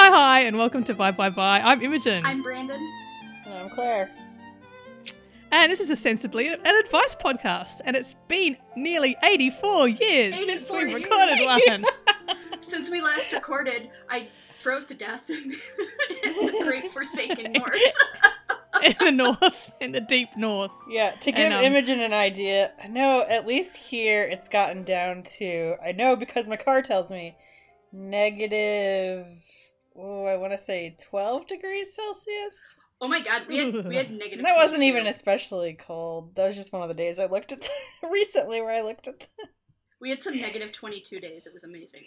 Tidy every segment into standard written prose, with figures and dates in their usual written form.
Hi, and welcome to Bye Bye Bye. I'm Imogen. I'm Brandon. And I'm Claire. And this is Ostensibly an advice podcast. And it's been nearly 84 years since we recorded one. Since we last recorded, I froze to death in the great Forsaken North. In the north, in the deep north. Yeah, to give Imogen an idea, I know at least here it's gotten down to, I know because my car tells me, negative, I want to say 12 degrees Celsius. Oh my god, we had negative. And that wasn't even especially cold. That was just one of the days I looked at recently where I looked at We had some negative 22 days. It was amazing.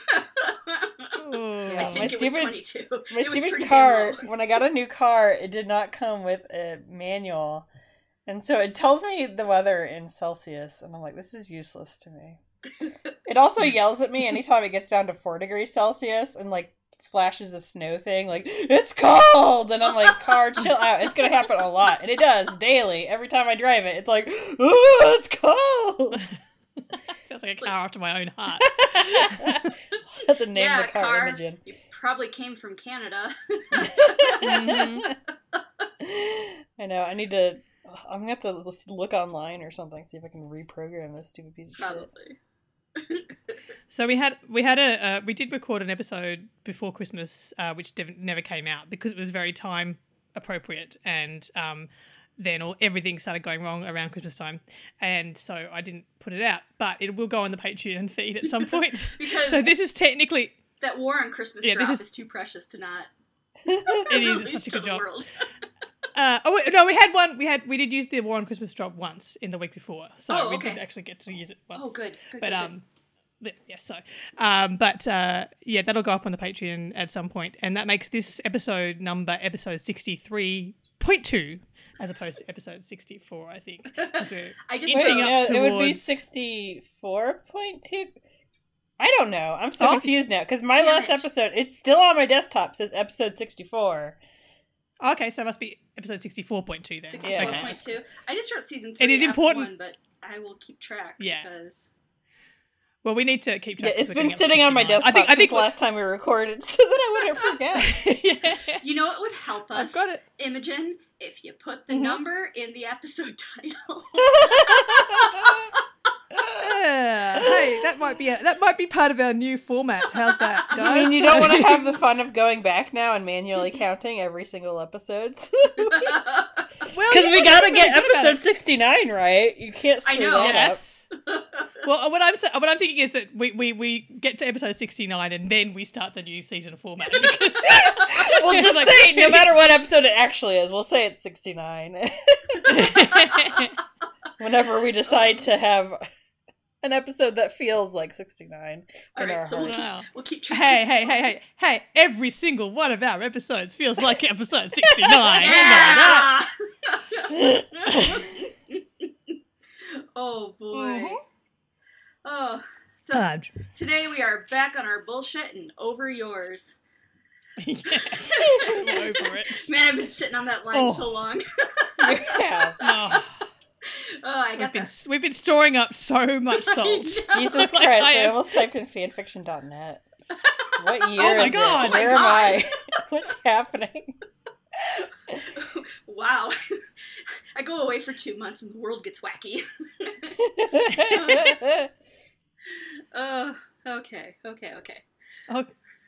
Yeah, I think it was 22. My stupid car, when I got a new car, it did not come with a manual. And so it tells me the weather in Celsius, and I'm like, this is useless to me. It also yells at me anytime it gets down to 4 degrees Celsius and, like, flashes a snow thing, like, it's cold! And I'm like, car, chill out. It's gonna happen a lot. And it does, daily. Every time I drive it, it's like, ooh, it's cold! Sounds like a car after my own heart. I have to name the car Imogen. You probably came from Canada. Mm-hmm. I know, I'm gonna have to look online or something, see if I can reprogram this stupid piece of Probably. shit. So we did record an episode before Christmas, which never came out because it was very time appropriate, and then everything started going wrong around Christmas time, and so I didn't put it out. But it will go on the Patreon feed at some point. So this is technically that War on Christmas drop is too precious to not. It is. It's such a good job. We had one. We did use the War on Christmas drop once in the week before, so we did actually get to use it once. Oh, good. But that'll go up on the Patreon at some point, and that makes this episode 63.2 as opposed to episode 64, I think. I just it would be 64.2. I don't know. I'm so confused now because my last episode, it's still on my desktop, says episode 64. Okay, so it must be episode 64.2 then. 64.2. Okay. I just wrote season 3. It is important, but I will keep track. Yeah. Because... Well, we need to keep track. Yeah, it's been sitting on my desktop since last time we recorded, so that I wouldn't forget. Yeah. You know what would help us, I've got it. Imogen? If you put the number in the episode title. Hey, that might be part of our new format. How's that, guys? I mean, you don't want to have the fun of going back now and manually counting every single episode. Because we gotta get episode 69 right. You can't screw that up. Well, what I'm thinking is that we get to episode 69 and then we start the new season format. Because we'll just say, no matter what episode it actually is, we'll say it's 69. Whenever we decide to have an episode that feels like 69. All right, so we'll keep track. Hey, every single one of our episodes feels like episode 69. Yeah! Oh, boy. Mm-hmm. Oh, so today we are back on our bullshit and over yours. Yeah, I'm over it. Man, I've been sitting on that line so long. Yeah. We've been storing up so much salt. Jesus Christ, I almost typed in fanfiction.net. What year is God. it? Where am I? What's happening? Wow. I go away for 2 months and the world gets wacky. Okay. Oh.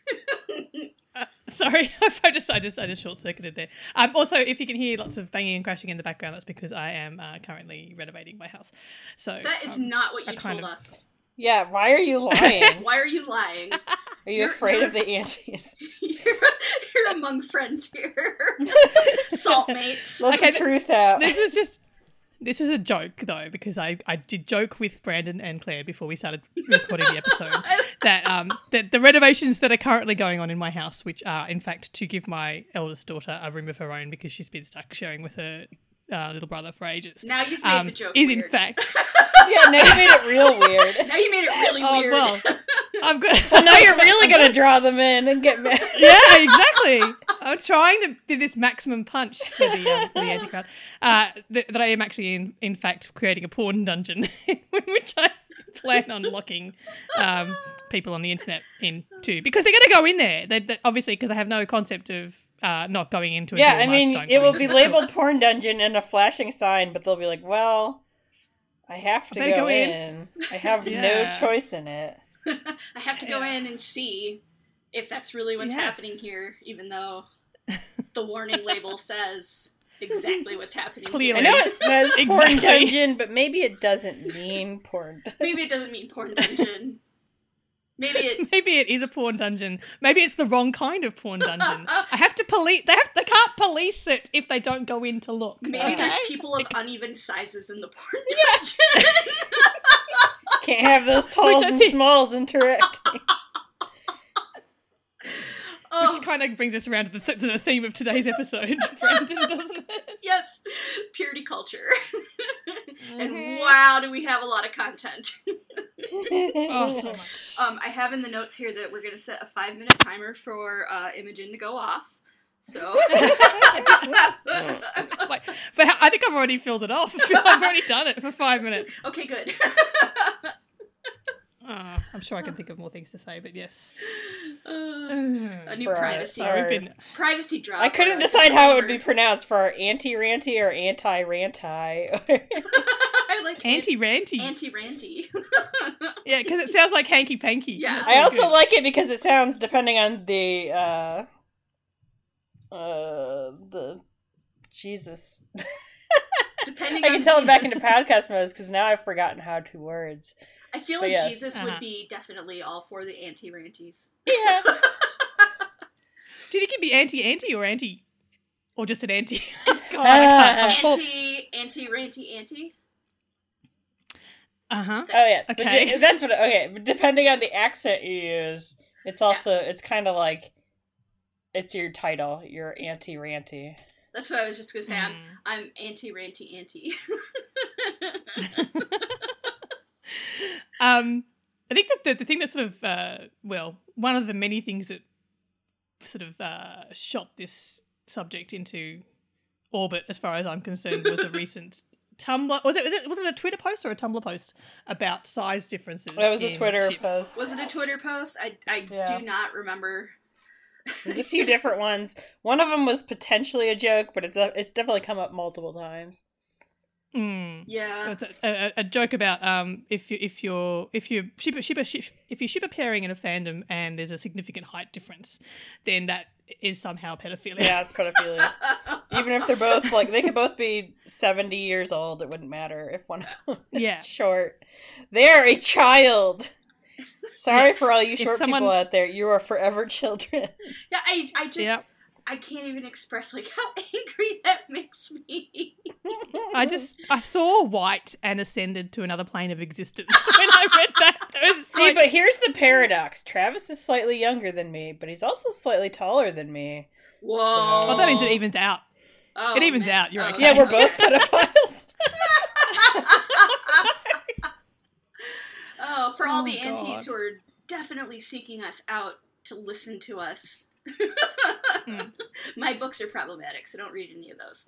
Sorry, I just short-circuited there. Also, if you can hear lots of banging and crashing in the background, that's because I am currently renovating my house. So that is not what you told us. Yeah, why are you lying? Why are you lying? Are you afraid of the aunties? You're among friends here. Salt mates. Let the truth out. This was a joke, though, because I did joke with Brandon and Claire before we started recording the episode that the renovations that are currently going on in my house, which are, in fact, to give my eldest daughter a room of her own because she's been stuck sharing with her little brother for ages. Now you've made the joke is weird. In fact... Yeah, now you made it real weird. Now you made it really weird. Well, well, now you're really going to draw them in and get mad. Yeah, exactly. I'm trying to do this maximum punch for the anti-crowd. That I am actually, in fact, creating a porn dungeon in which I plan on locking people on the internet in too, because they're going to go in there. They obviously, because they have no concept of not going into a Yeah, dorm, I mean, don't it go will into be the labeled porn dungeon and a flashing sign, but they'll be like, well, I have to better go go in. I have no Yeah. choice in it. I have to go Yeah. in and see if that's really what's Yes. happening here, even though the warning label says exactly what's happening. Clearly. I Here. know it says porn Exactly. dungeon, but maybe it doesn't mean porn dungeon. Maybe it doesn't mean porn dungeon. Maybe it. Maybe it is a porn dungeon. Maybe it's the wrong kind of porn dungeon. I have to police. They can't police it if they don't go in to look. Maybe okay? there's people of uneven sizes in the porn dungeon. Can't have those talls I and think- smalls interacting. Oh, Which kind of brings us around to the theme of today's episode, Brandon, doesn't it? yes, purity culture. And Mhm. wow, do we have a lot of content. Oh, so much. I have in the notes here that we're going to set a 5-minute timer for Imogen to go off. So. Like, but I think I've already filled it off. I've already done it for 5 minutes. Okay, good. I'm sure I can think of more things to say, but yes. A new Right. privacy So we've been. privacy drop. I couldn't or decide how it would be disclaimer. pronounced for anti-ranty or anti-ranty. I like Anti-ranty. Anti-ranty. Yeah, because it sounds like hanky-panky. Yeah. That's I really also good. like it because it sounds, depending on the Jesus. Depending I on can tell it back into Jesus. podcast mode because now I've forgotten how to words. I feel But like yes. Jesus Uh-huh. would be definitely all for the anti-ranties. Yeah. Do you think he'd be anti-anti or anti... Or just an anti? God, I can't. Anti-ranty anti. Uh-huh. Oh yes. Okay. But that's what. Okay. But depending on the accent you use, it's also it's kind of like it's your title. You're anti-ranty. That's what I was just gonna say. Mm. I'm anti-ranty anti. I think that the thing that sort of, one of the many things that sort of shot this subject into orbit, as far as I'm concerned, was a recent Tumblr. Was it a Twitter post or a Tumblr post about size differences? That was a in Twitter ships? post. Was it a Twitter post? I Yeah. do not remember. There's a few different ones. One of them was potentially a joke, but it's definitely come up multiple times. Mm. Yeah. It's a joke about if you ship a pairing in a fandom and there's a significant height difference, then that is somehow pedophilia. Yeah, it's pedophilia. Even if they're both like they could both be 70 years old, it wouldn't matter if one of them is Yeah. short. They are a child. Sorry Yes. for all you If short someone- people out there. You are forever children. Yeah, I just Yep. I can't even express like how angry that makes me. I saw white and ascended to another plane of existence when I read that. It was See, like, but here's the paradox. Travis is slightly younger than me, but he's also slightly taller than me. Whoa. well, that means it evens out. Oh, it evens man. out, you're Oh, okay. Yeah, we're both pedophiles. Oh, for all Oh, the aunties God. who are definitely seeking us out to listen to us. Mm. My books are problematic, so don't read any of those.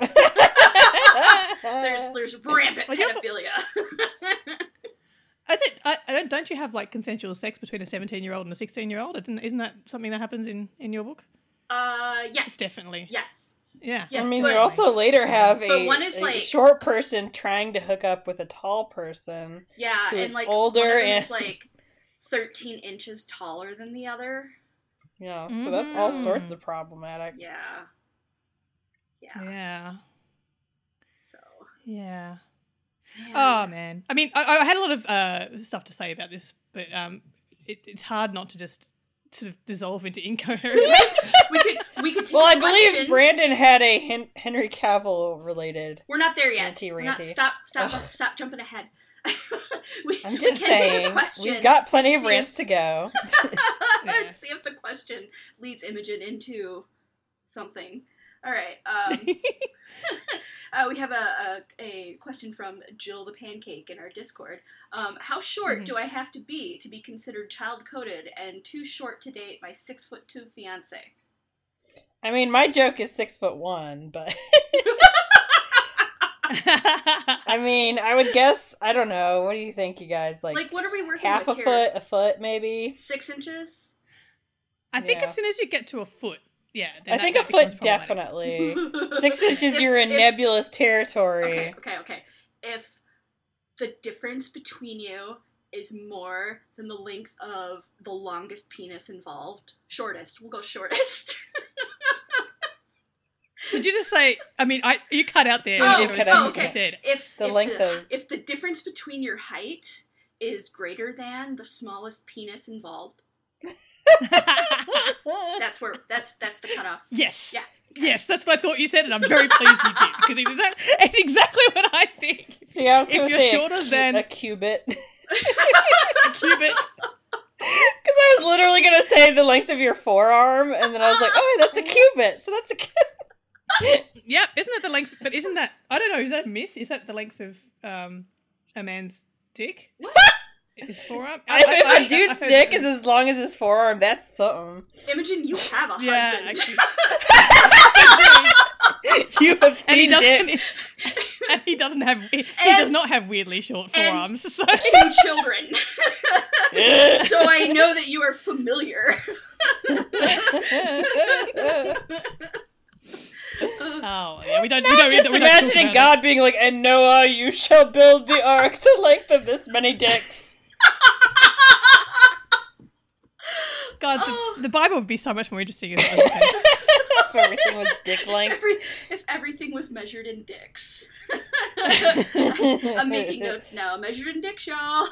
There's rampant Well, you're- pedophilia. That's it. Don't you have like consensual sex between a 17-year-old and a 16-year-old? Isn't that something that happens in your book? Yes. It's definitely. Yes. Yeah. Yes, I mean, but- you also later have but a, one is, a like- short person trying to hook up with a tall person. Yeah, Who and is like older one of them and- is like 13 inches taller than the other. You know, so that's all Mhm. sorts of problematic. Yeah. Yeah. Yeah. So. Yeah. Man. Oh man. I mean, I had a lot of stuff to say about this, but it's hard not to just sort of dissolve into incoherence. we could take Well, a I believe question. Brandon had a Henry Cavill related. We're not there yet. Ranty, We're not, ranty. stop jumping ahead. I'm just we can take saying, a question. we've got plenty of See rants to go. Yeah. See if the question leads Imogen into something. All right. We have a question from Jill the Pancake in our Discord. How short Mhm. do I have to be considered child-coded and too short to date my 6'2" fiance? I mean, my joke is 6'1", but I mean, I would guess, I don't know. What do you think, you guys? Like what are we working half with a here? foot, a foot maybe? 6 inches? I think as soon as you get to a foot, yeah. I think a foot definitely. 6 inches, you're in nebulous territory. Okay. If the difference between you is more than the length of the longest penis involved, shortest. We'll go shortest. Did you just say? I mean, you cut out there. Okay. Said. If the difference between your height is greater than the smallest penis involved, that's the cutoff. Yes. Yeah. Yes, that's what I thought you said, and I'm very pleased you did, because it's exactly what I think. See, I was going to say shorter than a cubit. A cubit. Because I was literally going to say the length of your forearm, and then I was like, oh, that's a cubit, so that's a cubit. Yep, isn't it the length, but isn't that, I don't know, is that a myth? Is that the length of a man's dick? What? His forearm? If a dude's dick is as long as his forearm, that's something. Imogen, you have a husband. Yeah, actually. You have seen and he doesn't have. He does not have weirdly short forearms. So. 2 children. So I know that you are familiar. Oh yeah, we don't. Just imagining God being like, "And Noah, you shall build the ark the length of this many dicks." God, the Bible would be so much more interesting if it was okay. If everything was dick length. If everything was measured in dicks. I'm making notes now. Measured in dicks, y'all.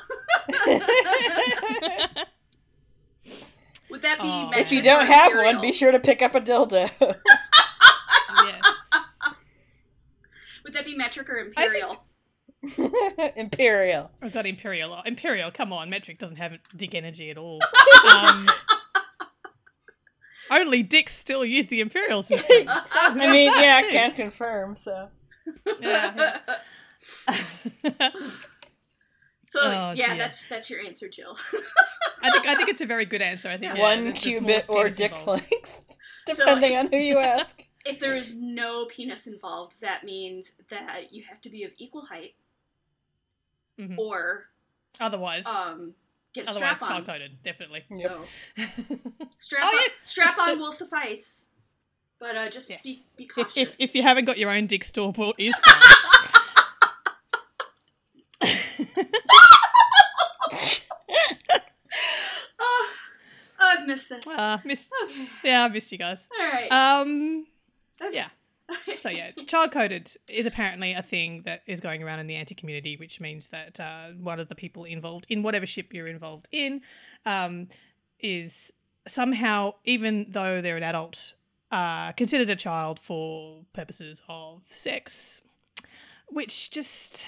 Would that be metric? If you don't have one, be sure to pick up a dildo. Yes. Would that be metric or imperial? Imperial. I've got imperial. Imperial, come on. Metric doesn't have dick energy at all. Only dicks still use the imperial system. I mean, yeah, I can confirm, so. Yeah. So, that's your answer, Jill. I think it's a very good answer. I think one cubit or dick length, depending on who you ask. If there is no penis involved, that means that you have to be of equal height, or otherwise get strap on. child-coded, definitely. So strap on will suffice, but just be cautious. If you haven't got your own dick store-bought, is fine. I've missed this. Yeah, I missed you guys. All right. Yeah. So yeah, child-coded is apparently a thing that is going around in the anti-community, which means that one of the people involved in whatever ship you're involved in is somehow, even though they're an adult, considered a child for purposes of sex, which just,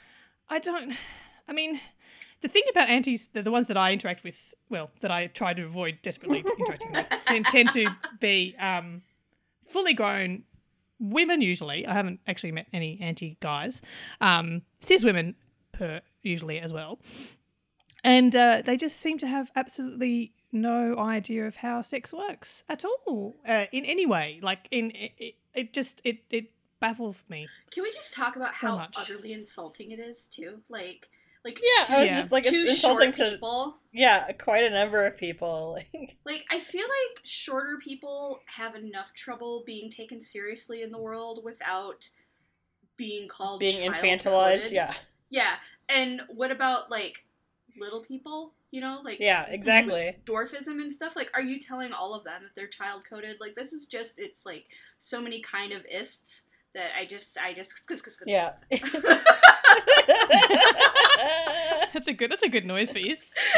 the thing about antis, the ones that I interact with, well, that I try to avoid desperately interacting with, tend to be fully grown women usually. I haven't actually met any anti-guys. Cis women usually as well. And they just seem to have absolutely no idea of how sex works at all in any way. Like, it baffles me. Can we just talk about how much. utterly insulting it is, too? Just like, it's insulting to people. Yeah, quite a number of people. Like, I feel like shorter people have enough trouble being taken seriously in the world without being called infantilized. Yeah. Yeah, and what about like little people? You know, like exactly. Dwarfism and stuff. Like, are you telling all of them that they're child coded? Like, this is just, it's like so many kind of ists that I just yeah. That's a good noise for you.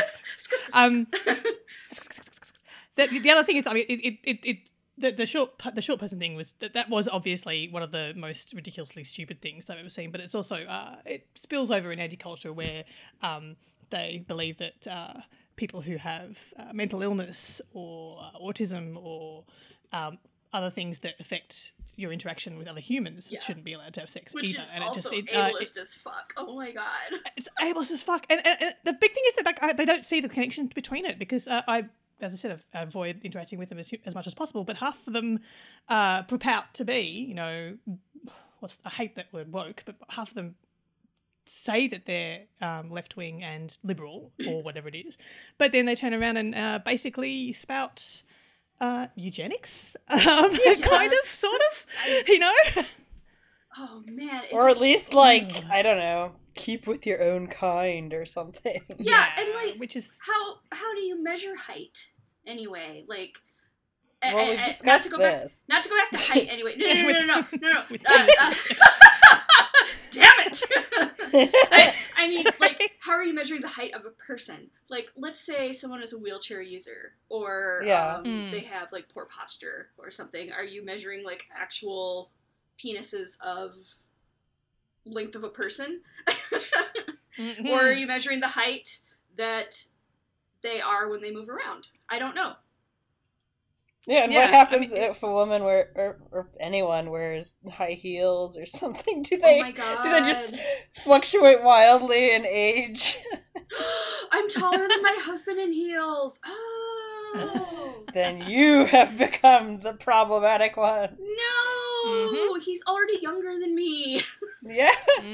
The other thing is, I mean, the short person thing was that was obviously one of the most ridiculously stupid things I've ever seen. But it's also it spills over in anti-culture where they believe that people who have mental illness or autism or other things that affect your interaction with other humans shouldn't be allowed to have sex Which either. Is and also ableist as fuck. Oh my god. It's ableist as fuck. And the big thing is that they don't see the connection between it because as I said, I avoid interacting with them as much as possible, but half of them propout to be, I hate that word woke, but half of them say that they're left wing and liberal or whatever it is, but then they turn around and basically spout eugenics, kind of, sort of, you know. Oh man! Or at least like I don't know, keep with your own kind or something. Yeah, and like, which is how do you measure height anyway? Like, well, we've discussed this. Not to go back to height anyway. No. Damn it! I mean, like, how are you measuring the height of a person? Like, let's say someone is a wheelchair user, or they have like poor posture or something. Are you measuring like actual penises of length of a person? Or are you measuring the height that they are when they move around? I don't know. Yeah, and what happens if a woman or anyone wears high heels or something? Do they, oh my God. Do they just fluctuate wildly in age? I'm taller than my husband in heels. Oh. Then you have become the problematic one. No! He's already younger than me. Yeah.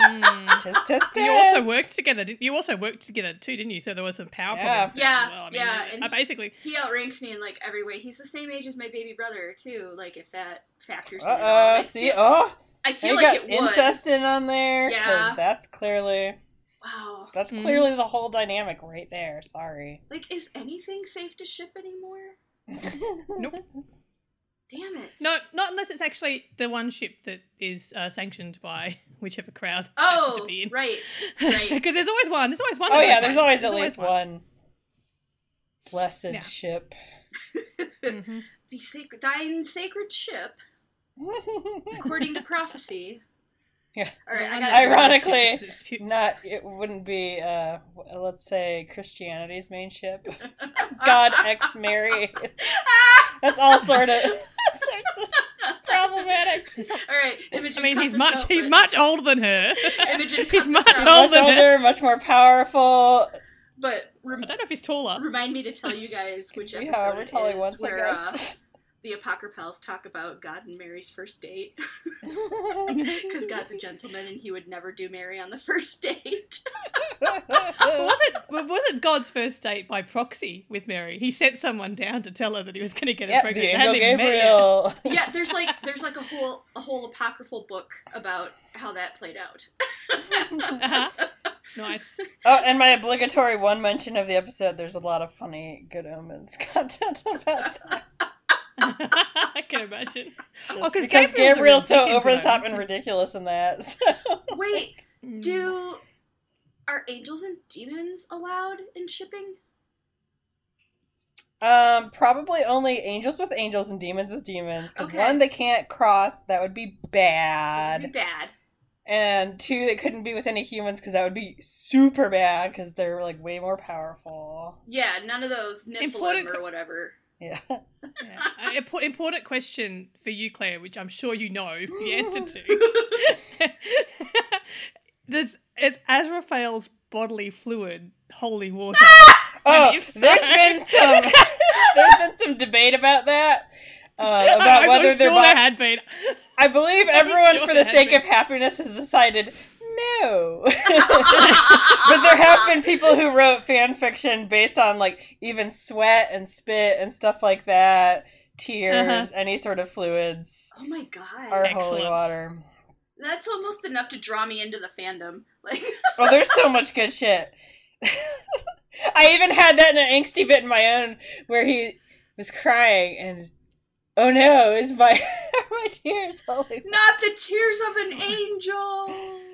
You also worked together. You also worked together too, didn't you? So there was some power problems there as well. I mean, and basically he outranks me in like every way. He's the same age as my baby brother too. Like if that factors in. I feel like it would. Incest in on there. Yeah. That's clearly. Wow. That's clearly the whole dynamic right there. Sorry. Like, is anything safe to ship anymore? Nope. Damn it. No, not unless it's actually the one ship that is sanctioned by whichever crowd to be in. Right. Because there's always one. There's always one. There's always at least one. Blessed ship. The dying sacred ship, according to prophecy. Yeah. All right. Ironically, it wouldn't be, let's say, Christianity's main ship. God X Mary. That's all sort of problematic. All right, Imogen. I mean, he's much older than her. Imogen, he's much older, much more powerful. But I don't know if he's taller. Remind me to tell you guys which episode it is once, where the Apocryphals talk about God and Mary's first date. Because God's a gentleman and he would never do Mary on the first date. Was it God's first date by proxy with Mary? He sent someone down to tell her that he was going to get her pregnant. The angel Gabriel. Yeah, there's like a whole apocryphal book about how that played out. Nice. Oh, and my obligatory one mention of the episode, there's a lot of funny Good Omens content about that. I can imagine. Because Gabriel's so over the top and ridiculous in that. So. Wait, are angels and demons allowed in shipping? Probably only angels with angels and demons with demons. Because one, they can't cross. That would be bad. And two, they couldn't be with any humans because that would be super bad because they're like way more powerful. Yeah, none of those Nephilim or whatever. Yeah. Important question for you, Claire, which I'm sure you know the answer to. Is Azrael's bodily fluid holy water? There's been some debate about that. About whether there had been. I believe everyone, for the sake of happiness, has decided no. But there have been people who wrote fan fiction based on like even sweat and spit and stuff like that, tears, any sort of fluids. Oh my God! Are holy water. That's almost enough to draw me into the fandom. Like, well, there's so much good shit. I even had that in an angsty bit in my own where he was crying and. Oh no, is my tears holy? Not the tears of an angel.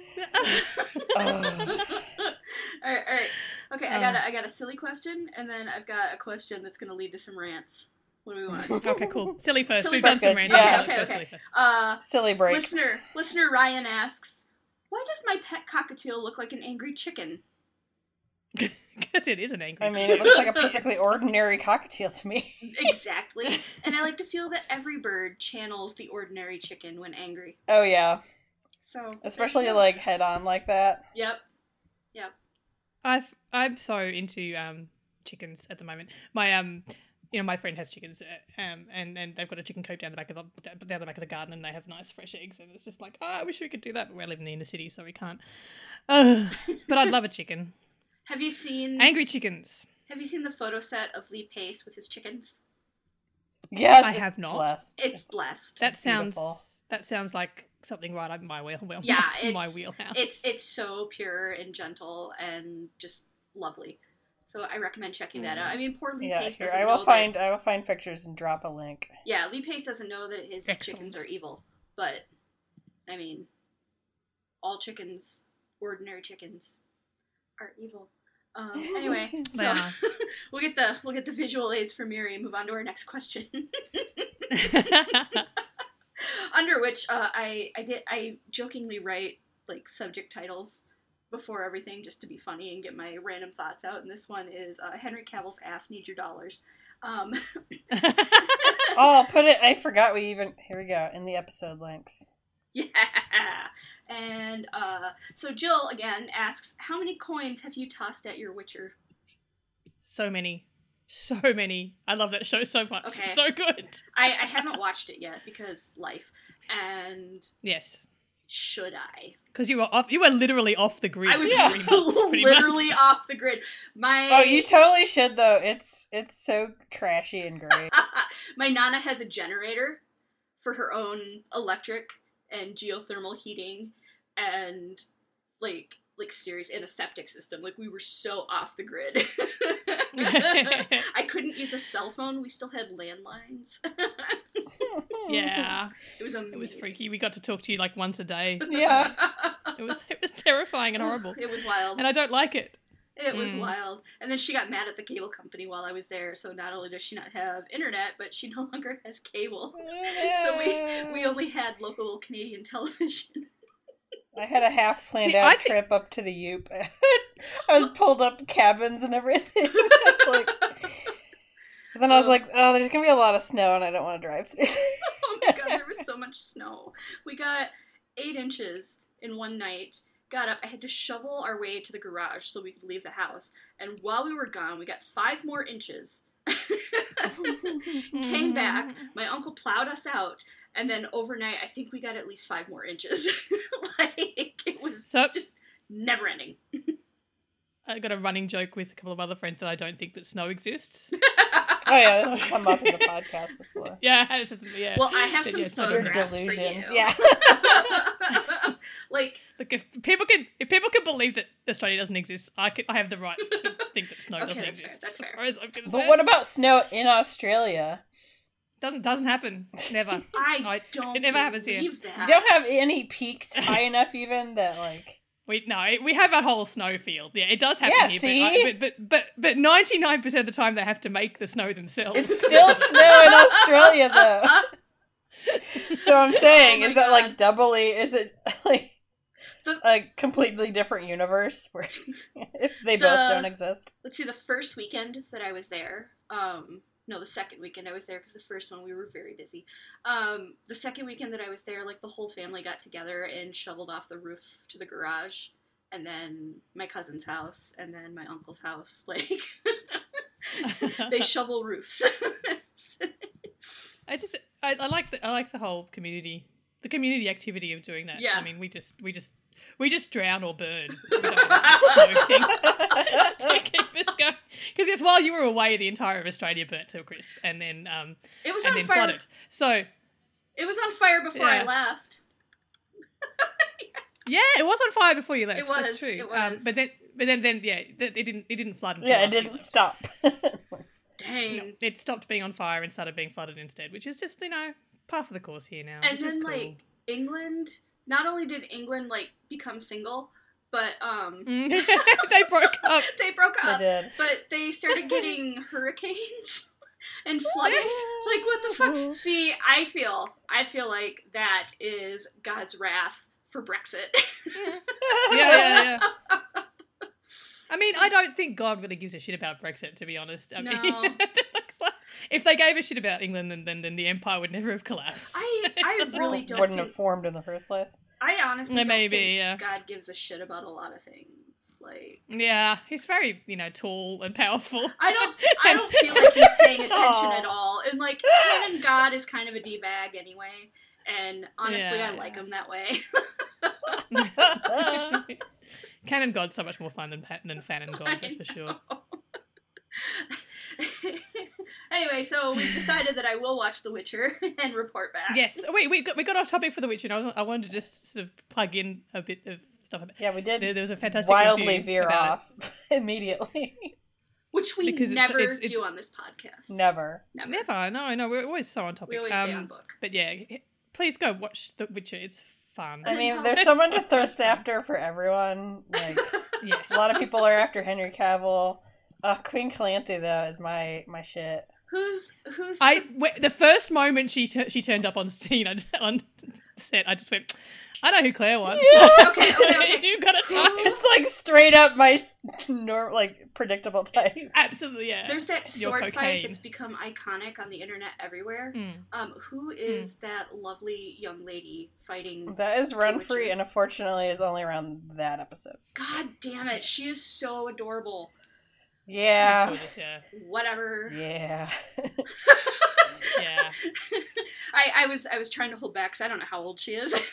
All right. Okay, I got a silly question, and then I've got a question that's going to lead to some rants. What do we want? Okay, cool. Silly first. We've done some rants. Yeah. Okay. Silly first. Silly break. Listener Ryan asks, "Why does my pet cockatiel look like an angry chicken?" Because it is an angry chicken. I mean, it looks like a perfectly ordinary cockatiel to me. Exactly. And I like to feel that every bird channels the ordinary chicken when angry. Oh, yeah. So especially, like, head-on like that. Yep. I'm so into chickens at the moment. My my friend has chickens, and they've got a chicken coop down the back of the garden, and they have nice fresh eggs, and it's just like, oh, I wish we could do that, but we live in the inner city, so we can't. But I'd love a chicken. Have you seen Angry Chickens? Have you seen the photo set of Lee Pace with his chickens? Yes, I have not. Blessed. It's blessed. That beautiful. sounds like something right up my wheelhouse. Yeah, my wheelhouse. It's so pure and gentle and just lovely. So I recommend checking that out. I mean, poor Lee Pace doesn't I will find pictures and drop a link. Yeah, Lee Pace doesn't know that his chickens are evil, but I mean, all chickens, ordinary chickens, are evil. Anyway, so we'll get the visual aids for Miri and move on to our next question. Under which I jokingly write like subject titles before everything just to be funny and get my random thoughts out. And this one is Henry Cavill's ass needs your dollars. Oh, I'll put it. I forgot here we go in the episode links. Yeah. And so Jill again asks, how many coins have you tossed at your Witcher? So many. I love that show so much. Okay. It's so good. I haven't watched it yet because life. And yes. Should I? Because you were literally off the grid. I was pretty literally much. off the grid. Oh, you totally should though. It's so trashy and great. My Nana has a generator for her own electric and geothermal heating and like serious, and a septic system. Like, we were so off the grid. I couldn't use a cell phone. We still had landlines. Yeah. It was amazing. It was freaky. We got to talk to you like once a day. Yeah. It was terrifying and horrible. It was wild. And I don't like it. It was wild. And then she got mad at the cable company while I was there, so not only does she not have internet, but she no longer has cable. So we only had local Canadian television. I had a half planned out trip up to the Yoop. I was pulled up cabins and everything. Then I was like, oh, there's going to be a lot of snow and I don't want to drive through. Oh my god, there was so much snow. We got 8 inches in one night. Got up, I had to shovel our way to the garage so we could leave the house. And while we were gone, we got 5 more inches. Came back, my uncle plowed us out, and then overnight I think we got at least 5 more inches. It was just never ending. I got a running joke with a couple of other friends that I don't think that snow exists. Oh yeah, this has come up in the podcast before. Yeah. Well, I have some photographs for you. Yeah. Look, if people can believe that Australia doesn't exist, I have the right to think that snow doesn't exist. That's fair. But what about snow in Australia? Doesn't happen. Never. It never happens here. That. You don't have any peaks high enough even that like. We have a whole snow field. Yeah, it does happen here. See? But 99% of the time they have to make the snow themselves. It's still snow in Australia though. So I'm saying, is that like doubly? Is it like a completely different universe where if they both don't exist? Let's see. The first weekend that I was there. No, the second weekend I was there, because the first one we were very busy. The second weekend that I was there, like, the whole family got together and shoveled off the roof to the garage, and then my cousin's house, and then my uncle's house. Like, they shovel roofs. I like the whole community activity of doing that. Yeah. I mean, we just drown or burn. We don't have a snow thing to keep us going. Because yes, while you were away, the entire of Australia burnt to a crisp, and then it was and on then fire. Flooded. So it was on fire before I left. Yeah, it was on fire before you left. It was. That's true. It was. But then it didn't flood until it didn't stop. Dang. No, it stopped being on fire and started being flooded instead, which is just par for the course here now. And which then is cool. like England. Not only did England like become single, but they broke up. They broke up. They did. But they started getting hurricanes and flooding. Like, what the fuck? See, I feel like that is God's wrath for Brexit. Yeah. I mean, I don't think God really gives a shit about Brexit, to be honest. I mean, if they gave a shit about England, then the empire would never have collapsed. I really don't wouldn't have formed in the first place. I honestly don't think yeah. God gives a shit about a lot of things. Like, yeah, he's very, tall and powerful. I don't feel like he's paying attention at all. And like, Canon God is kind of a d-bag anyway. And honestly, I like him that way. Canon God's so much more fun than Fanon God, that's for sure. Anyway, so we've decided that I will watch The Witcher and report back. Yes. Wait, we got off topic for The Witcher. I wanted to just sort of plug in a bit of stuff about it. Yeah, we did. There was a fantastic wildly veer off immediately. Which we never do on this podcast. Never. No, we're always so on topic. We always stay on book. But yeah, please go watch The Witcher. It's fun. I mean, there's someone to thirst after for everyone. Like, yes. A lot of people are after Henry Cavill. Queen Calanthe though is my shit. Who's the first moment she turned up on scene on set, I just went, I know who Claire wants. Yeah. Okay. You've got a type. It's like straight up my predictable type. Absolutely, yeah. There's that sword fight that's become iconic on the internet everywhere. Who is that lovely young lady fighting? That is Renfrey, and unfortunately is only around that episode. God damn it, she is so adorable. Yeah. She's gorgeous, yeah. Whatever. Yeah. Yeah. I was trying to hold back because I don't know how old she is.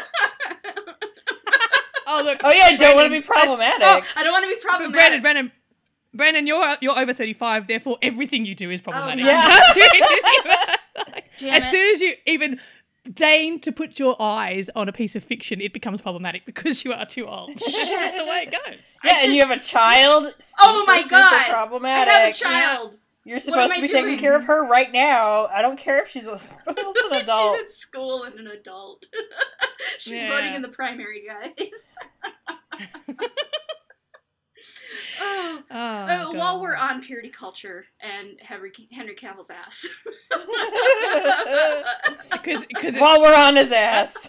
Oh look. Oh yeah, I don't want to be problematic. I don't want to be problematic. Brandon, you're over 35. Therefore, everything you do is problematic. Oh, yeah. As soon as you even deign to put your eyes on a piece of fiction, it becomes problematic because you are too old. That's the way it goes. Yeah, and you have a child. Oh my god! Super problematic. I have a child. You're supposed to be taking care of her right now. I don't care if she's an adult. She's at school and an adult. She's voting in the primary, guys. While we're on purity culture and Henry Cavill's ass. While we're on his ass.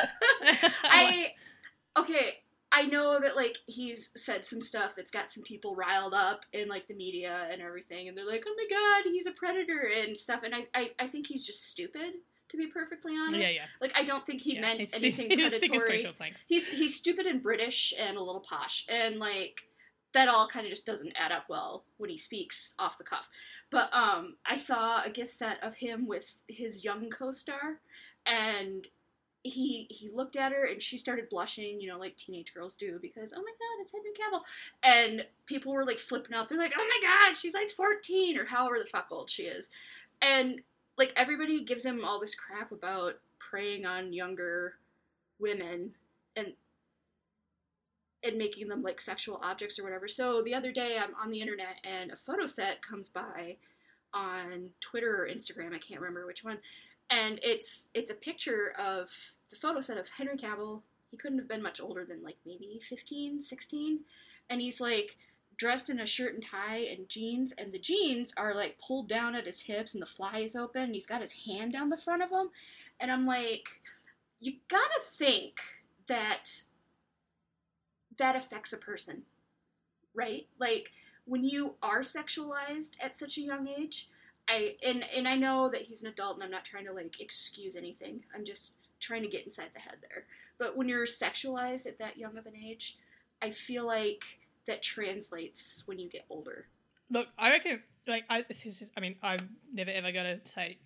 I know that, like, he's said some stuff that's got some people riled up in, like, the media and everything, and they're like, oh my god, he's a predator and stuff, and I think he's just stupid, to be perfectly honest. Yeah. Like, I don't think he meant anything predatory. He's stupid and British and a little posh, and, like, that all kind of just doesn't add up well when he speaks off the cuff. But I saw a gift set of him with his young co-star, and he looked at her and she started blushing, like teenage girls do, because, oh my god, it's Henry Cavill. And people were like flipping out. They're like, oh my god, she's like 14 or however the fuck old she is. And like everybody gives him all this crap about preying on younger women and making them like sexual objects or whatever. So the other day I'm on the internet and a photo set comes by on Twitter or Instagram, I can't remember which one. And it's a picture of, it's a photo set of Henry Cavill. He couldn't have been much older than like maybe 15, 16. And he's like dressed in a shirt and tie and jeans. And the jeans are like pulled down at his hips and the fly is open. And he's got his hand down the front of him. And I'm like, you gotta think that affects a person, right? Like when you are sexualized at such a young age, I know that he's an adult and I'm not trying to like excuse anything. I'm just trying to get inside the head there. But when you're sexualized at that young of an age, I feel like that translates when you get older. Look, I reckon, like, I'm never ever going to say,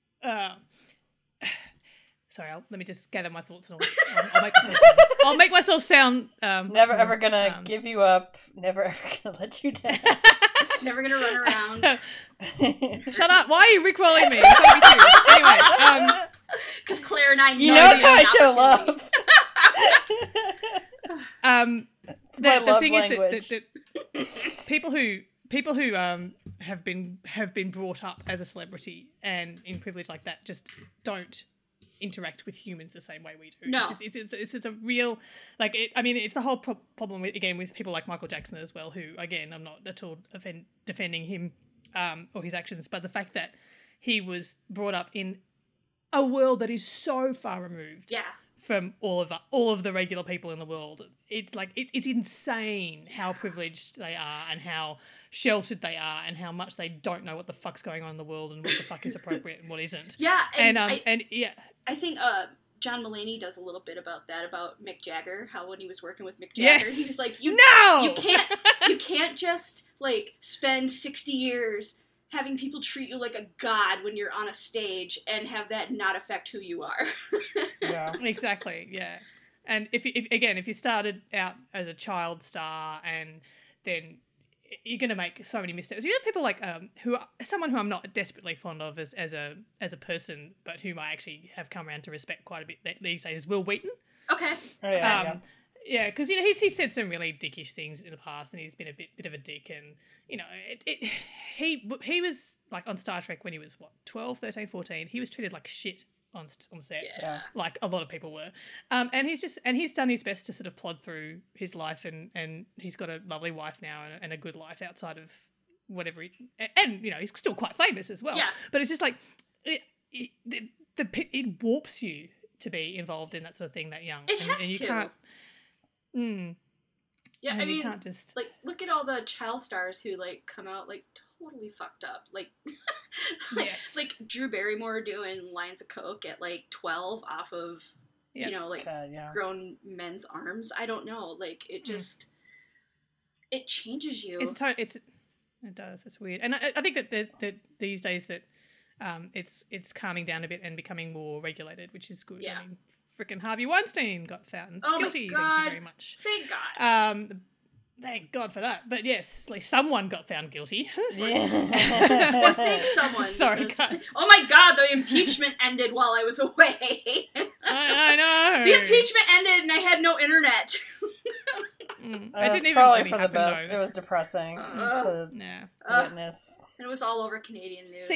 sorry, let me just gather my thoughts and I'll make myself sound. Never ever gonna give you up. Never ever gonna let you down. Never gonna run around. Shut up! Why are you rickrolling me? Anyway, because Claire and I know how I show love. The thing language. Is that people who have been brought up as a celebrity and in privilege like that just don't interact with humans the same way we do. No. It's a real, like, it's the whole problem with people like Michael Jackson as well, who, again, I'm not at all defending him or his actions, but the fact that he was brought up in a world that is so far removed from all of the regular people in the world. It's like, it's insane how privileged they are and how sheltered they are and how much they don't know what the fuck's going on in the world and what the fuck is appropriate and what isn't. Yeah. And I think John Mulaney does a little bit about that, about Mick Jagger, how when he was working with Mick Jagger, he was like, you can't just, like, spend 60 years having people treat you like a god when you're on a stage and have that not affect who you are. Yeah, exactly, yeah. And if you started out as a child star and then you're going to make so many mistakes. You know, people like someone who I'm not desperately fond of as a person, but whom I actually have come around to respect quite a bit these days is Will Wheaton. Okay. Oh, yeah. Yeah, because he's said some really dickish things in the past, and he's been a bit of a dick, and he was like on Star Trek when he was 12, 13, 14. He was treated like shit on set, like a lot of people were, and he's done his best to sort of plod through his life, and he's got a lovely wife now and a good life outside of whatever, and he's still quite famous as well. Yeah. But it's just like it warps you to be involved in that sort of thing that young. It has and you to. Can't, yeah, and I mean, you can't just like, look at all the child stars who like come out like totally fucked up, like, yes. like Drew Barrymore doing lines of coke at like 12 off of grown men's arms. I don't know, like it just it changes you. It does. It's weird, and I think that these days that it's calming down a bit and becoming more regulated, which is good. Yeah. I mean, frickin' Harvey Weinstein got found guilty. My God. Thank you very much. Thank God. Thank God for that. But yes, at least someone got found guilty. Yeah. Or thank someone. Sorry, because, guys. oh my God, the impeachment ended while I was away. I know. The impeachment ended and I had no internet. I didn't even probably really for the happen, best. though. It was depressing to witness. And it was all over Canadian news.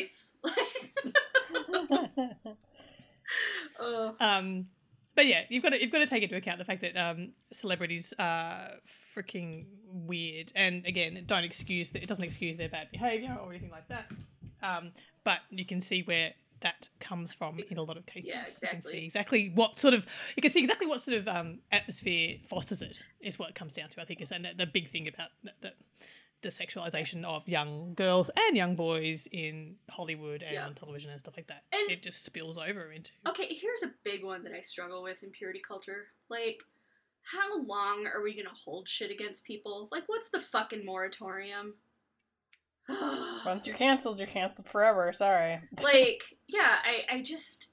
But yeah, you've got to take into account the fact that celebrities are freaking weird, and again, it doesn't excuse their bad behaviour or anything like that. But you can see where that comes from in a lot of cases. Yeah, exactly. You can see exactly what sort of atmosphere fosters it is what it comes down to. I think is and the big thing about the sexualization of young girls and young boys in Hollywood and on television and stuff like that. And it just spills over into... Okay, here's a big one that I struggle with in purity culture. Like, how long are we going to hold shit against people? Like, what's the fucking moratorium? Once you're canceled forever. Sorry. Like, yeah, I just...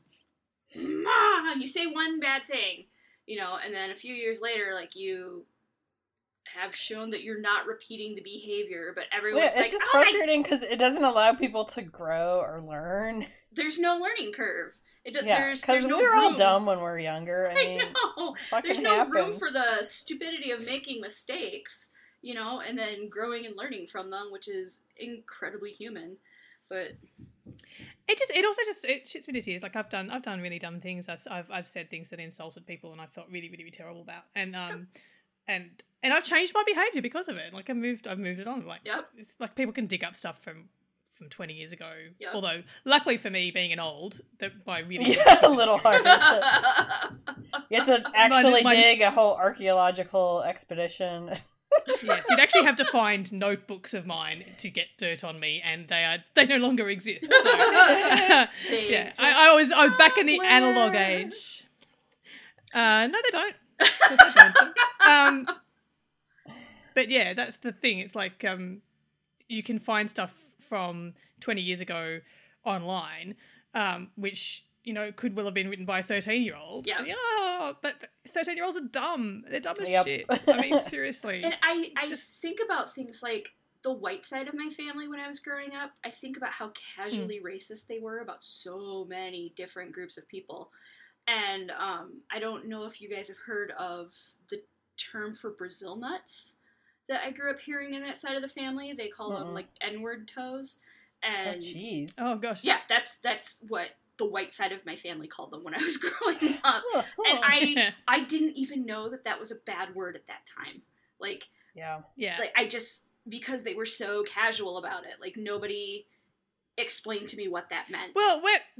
You say one bad thing, and then a few years later, like, you have shown that you're not repeating the behavior, but everyone's it's just frustrating because it doesn't allow people to grow or learn. There's no learning curve. Because there's no we were room. all dumb when we were younger. I know. There's no room for the stupidity of making mistakes, and then growing and learning from them, which is incredibly human. But it also shits me to tears. Like I've done really dumb things. I've said things that insulted people, and I felt really, really terrible about. And I've changed my behaviour because of it. Like I've moved it on. Like it's like people can dig up stuff from 20 years ago. Yep. Although luckily for me, being an old, that by really a little hard. You have to actually dig a whole archaeological expedition. Yes, you'd actually have to find notebooks of mine to get dirt on me, and they no longer exist. So, I was back in the analog age. No, they don't. Of course I don't. But yeah, that's the thing. It's like you can find stuff from 20 years ago online, which could well have been written by a 13-year-old. Yeah. But 13-year-olds are dumb. They're dumb as shit. I mean, seriously. And I just think about things like the white side of my family when I was growing up. I think about how casually racist they were about so many different groups of people. And I don't know if you guys have heard of the term for Brazil nuts that I grew up hearing in that side of the family. They call them like N-word toes. And jeez. Oh gosh. Yeah, that's what the white side of my family called them when I was growing up. And I didn't even know that was a bad word at that time. Like, yeah. Like I just, because they were so casual about it, like nobody explained to me what that meant. Well,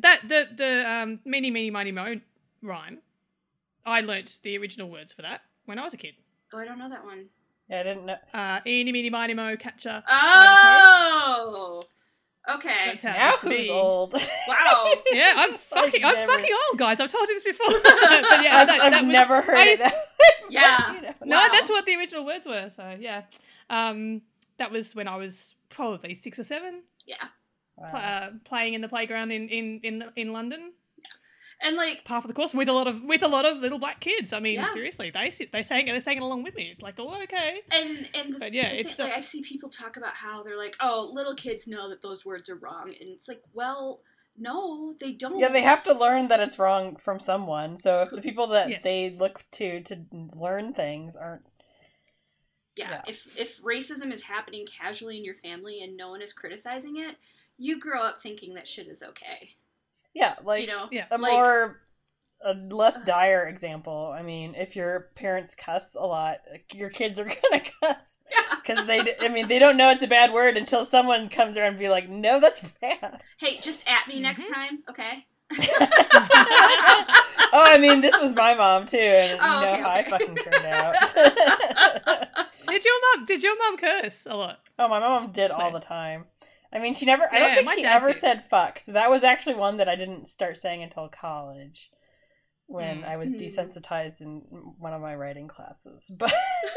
the meeny, meeny, miny, moe rhyme, I learnt the original words for that when I was a kid. Oh, I don't know that one. Yeah, I didn't know. Eeny, meeny, miny, moe, catcher. Oh! Okay. That's how it Now used to who's be. old? Wow. Yeah, I'm fucking old, guys. I've told you this before. But yeah, I've never heard it. Yeah. No, that's what the original words were. So yeah, that was when I was probably 6 or 7. Yeah. Playing in the playground in London. And like half of the course with a lot of little black kids. I mean, seriously, they sang it along with me. It's like, oh, okay. But yeah, it's like, I see people talk about how they're like, oh, little kids know that those words are wrong, and it's like, well, no, they don't. Yeah, they have to learn that it's wrong from someone. So if the people that they look to learn things aren't. Yeah, if racism is happening casually in your family and no one is criticizing it, you grow up thinking that shit is okay. Yeah, like, a less dire example. I mean, if your parents cuss a lot, your kids are gonna cuss. Because they don't know it's a bad word until someone comes around and be like, no, that's bad. Hey, just at me next time, okay? Oh, I mean, this was my mom, too, and how I fucking turned out. Did your mom curse a lot? Oh, my mom did all the time. I mean, I don't think she ever said fuck, so that was actually one that I didn't start saying until college, when I was desensitized in one of my writing classes. But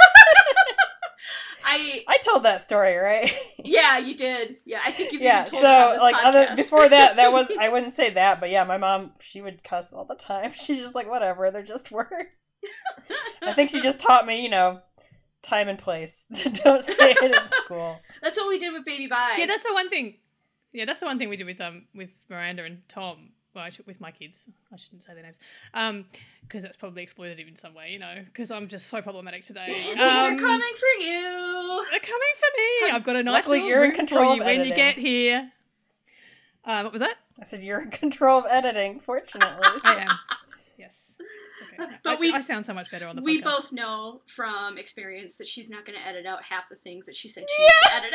I told that story, right? Yeah, you did. Yeah, I think you've even told it on this podcast. Before that was, I wouldn't say that, but yeah, my mom, she would cuss all the time. She's just like, whatever, they're just words. I think she just taught me, time and place. Don't say it in school. That's what we did with Baby Bye. Yeah, that's the one thing. Yeah, that's the one thing we did with Miranda and Tom. Well, with my kids. I shouldn't say their names. Because that's probably exploitative in some way, because I'm just so problematic today. These are coming for you. They're coming for me. I've got a nice Luckily, little you're in room control for you of when editing. you get here. What was that? I said you're in control of editing, fortunately. I am. Yes. Okay. But I sound so much better on the podcast. We both know from experience that she's not going to edit out half the things that she said she needs to edit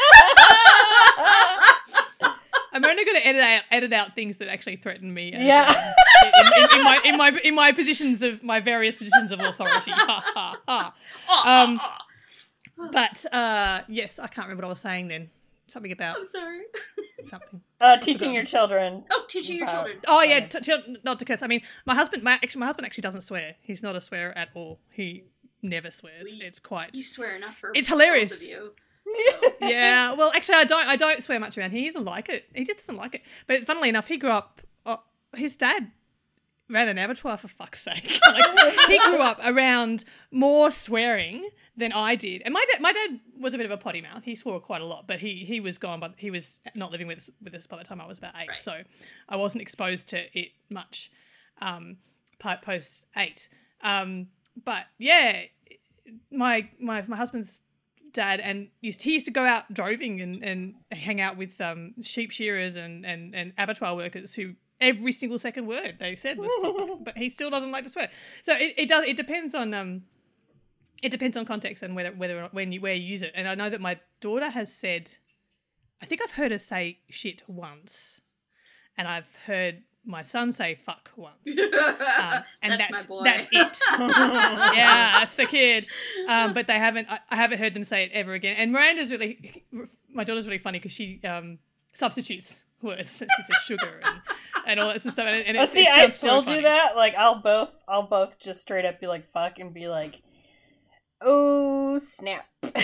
out. I'm only going to edit out things that actually threaten me. And, Yeah. in my positions of my various positions of authority. Ha ha ha. But yes, I can't remember what I was saying then. Something about. I'm sorry. Something. Teaching your children. Oh, teaching your children. Oh yeah, not to curse. I mean, my husband actually doesn't swear. He's not a swearer at all. He never swears. It's quite. You swear enough for. It's hilarious. Both of you. So. Yeah, well, actually, I don't swear much around. He doesn't like it. He just doesn't like it. But funnily enough, he grew up. His dad ran an abattoir, for fuck's sake. He grew up around more swearing than I did. And my dad was a bit of a potty mouth. He swore quite a lot, but he was gone. But he was not living with us by the time I was about 8. Right. So I wasn't exposed to it much post 8. But yeah, my husband's dad he used to go out droving and hang out with sheep shearers and abattoir workers who every single second word they said was fuck, but he still doesn't like to swear. So it depends on context and where you use it. And I know that my daughter has said, I think I've heard her say shit once, and I've heard my son say fuck once. And that's my boy. That's it. Yeah, that's the kid. But they haven't. I haven't heard them say it ever again. And my daughter's really funny because she substitutes words. She says sugar and all that sort of stuff. And I still do that. Like I'll both just straight up be like fuck and be like, oh snap.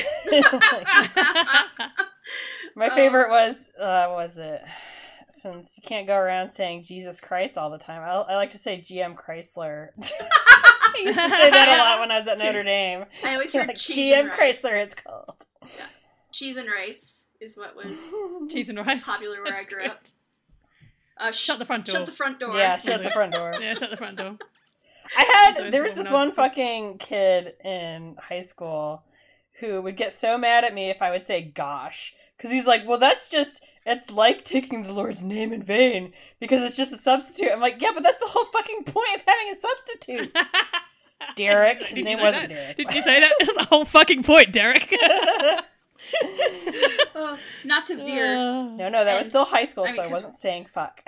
My favorite was it. Since you can't go around saying Jesus Christ all the time, I like to say GM Chrysler. I used to say that a lot when I was at Notre Dame. I always heard like, cheese GM and rice. Chrysler, it's called. Yeah. Cheese and rice is what was cheese and rice popular where I grew up. Shut the front door. Shut the front door. Yeah, shut the front door. Yeah, shut the front door. There was this one fucking kid in high school who would get so mad at me if I would say gosh. Because he's like, well, it's like taking the Lord's name in vain because it's just a substitute. I'm like, yeah, but that's the whole fucking point of having a substitute. Derek. His name wasn't Derek. Did you say that? That's the whole fucking point, Derek. Not to veer. No, that was still high school, so I wasn't saying fuck.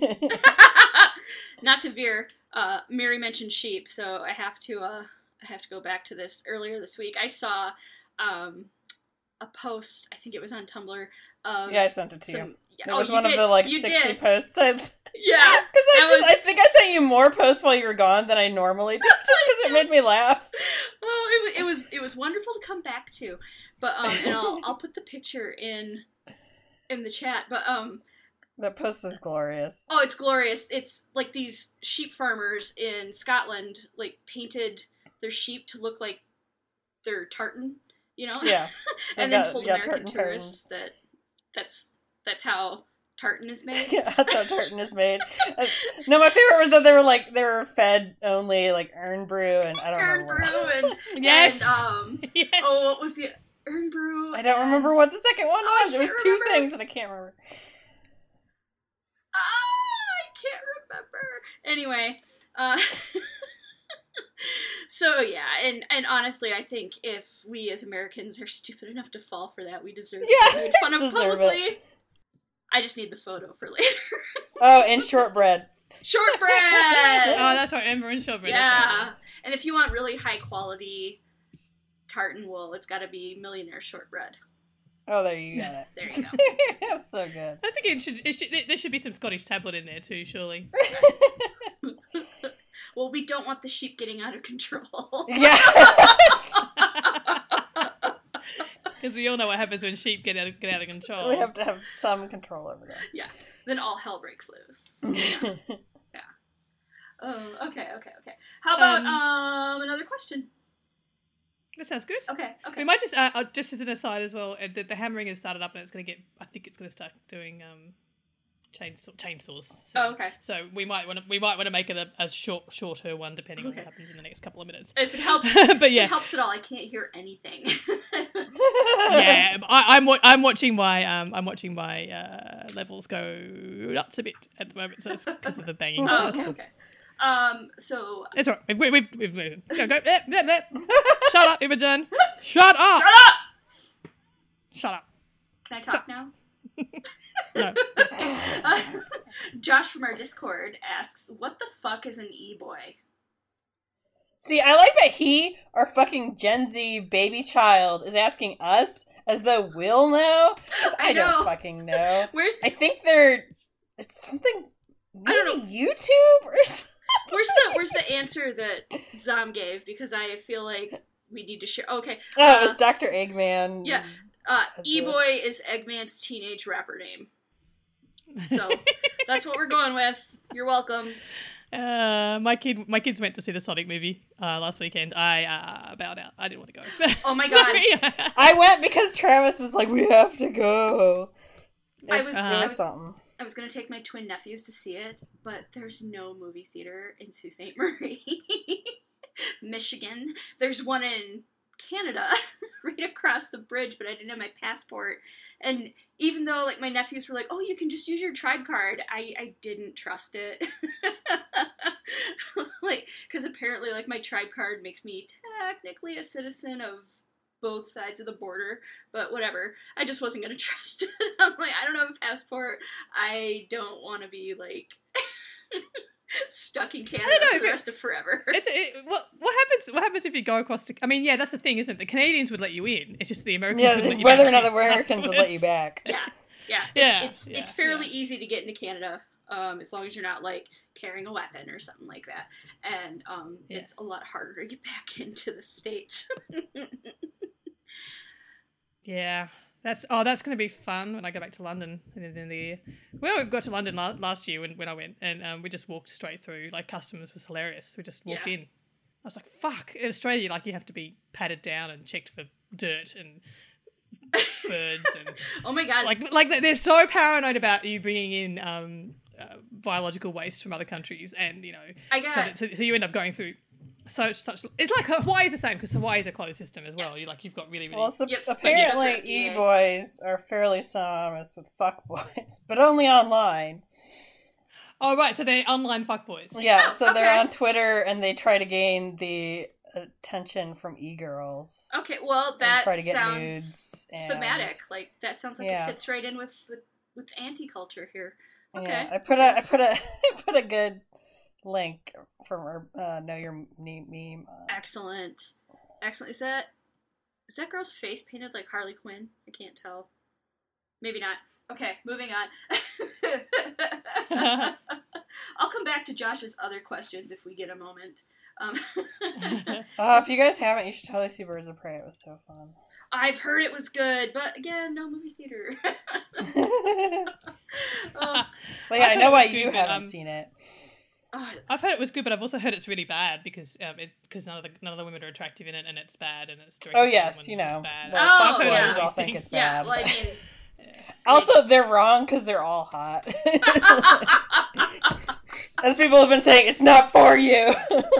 Not to veer. Mary mentioned sheep, so I have to go back to this. Earlier this week, I saw a post. I think it was on Tumblr. Of I sent it to you. Yeah, it was one of the 60 posts. Yeah, because I think I sent you more posts while you were gone than I normally do, just because it made me laugh. Oh, it was wonderful to come back to, but and I'll put the picture in the chat, but that post is glorious. Oh, it's glorious. It's like these sheep farmers in Scotland like painted their sheep to look like they're tartan, Yeah. and then told American tourists that that's how tartan is made. Yeah, that's how tartan is made. No, my favorite was that they were fed only like urn brew and I don't remember. Urn brew and yes. And yes. Oh, what was the urn brew? I don't remember what the second one was. It was two remember. things and I can't remember. I can't remember. Anyway, so yeah, and honestly, I think if we as Americans are stupid enough to fall for that, we deserve to be made fun of publicly. It. I just need the photo for later. Oh, and shortbread. Shortbread! Oh, that's right, Ember and shortbread. Yeah. Right. And if you want really high quality tartan wool, it's got to be Millionaire shortbread. Oh, there you got it. There you go. That's so good. I think there should be some Scottish tablet in there too, surely. Well, we don't want the sheep getting out of control. Yeah. Because we all know what happens when sheep get out of control. We have to have some control over that. Yeah. Then all hell breaks loose. Yeah. Oh, okay. How about another question? That sounds good. Okay. We might just as an aside as well, the hammering has started up and I think it's going to start doing chainsaws soon. Oh, okay. So we might want to make it a shorter one depending on what happens in the next couple of minutes. If it helps, but yeah, if it helps at all. I can't hear anything. Yeah, I'm watching my levels go nuts a bit at the moment, so it's because of the banging. Oh, That's cool. Okay. So it's all right. We've go. Shut up, Imogen. Shut up. Shut up. Can I talk now? No. Josh from our Discord asks, "What the fuck is an e-boy?" See, I like that he, our fucking Gen Z baby child, is asking us as though we'll know. Because I don't fucking know. I think it's something. Maybe I don't know. YouTube or something. Where's the answer that Zom gave? Because I feel like we need to share. Okay. Oh, it was Dr. Eggman. Yeah. E-boy is Eggman's teenage rapper name. So that's what we're going with. You're welcome. My kids went to see the Sonic movie last weekend. I bowed out. I didn't want to go. Oh my god! I went because Travis was like, "We have to go." I was gonna take my twin nephews to see it, but there's no movie theater in Sault Ste. Marie, Michigan. There's one in Canada, right across the bridge, but I didn't have my passport. And even though like my nephews were like, "Oh, you can just use your tribe card," I didn't trust it. Like, because apparently like my tribe card makes me technically a citizen of both sides of the border, but whatever. I just wasn't gonna trust it. I'm like, I don't have a passport. I don't want to be like stuck in Canada for the rest of forever. What happens if you go across to? I mean, yeah, that's the thing, isn't it? The Canadians would let you in. It's just the Americans would let you whether back or not the Americans would let you back. Yeah. It's fairly easy to get into Canada, as long as you're not like carrying a weapon or something like that. And it's a lot harder to get back into the States. Yeah, that's going to be fun when I go back to London in the year. We got to London last year when I went, and we just walked straight through. Like, customs was hilarious. We just walked in. I was like, fuck. In Australia, like, you have to be patted down and checked for dirt and birds and oh my god, like they're so paranoid about you bringing in biological waste from other countries, and so you end up going through. Such it's like Hawaii is the same because Hawaii is a closed system as well. Yes. You've got really apparently e-boys are fairly synonymous with fuckboys, but only online. Oh right, so they're online fuckboys. Yeah, so they're on Twitter and they try to gain the attention from e-girls. Okay, well that try to get sounds nudes thematic. Like that sounds like it fits right in with anti-culture here. Okay, yeah, I put a good link from our Know Your Meme. Excellent. Is that Is that girl's face painted like Harley Quinn? I can't tell. Maybe not. Okay, moving on. I'll come back to Josh's other questions if we get a moment. If you guys haven't, you should totally see Birds of Prey. It was so fun. I've heard it was good, but again, no movie theater. Well, yeah, I know why you haven't seen it. I've heard it was good, but I've also heard it's really bad because none of the women are attractive in it, and it's bad, and it's directed. Oh yes, you know. Bad. Well, yeah. All think it's bad. Yeah, well, I mean, also, they're wrong because they're all hot. As people have been saying, it's not for you.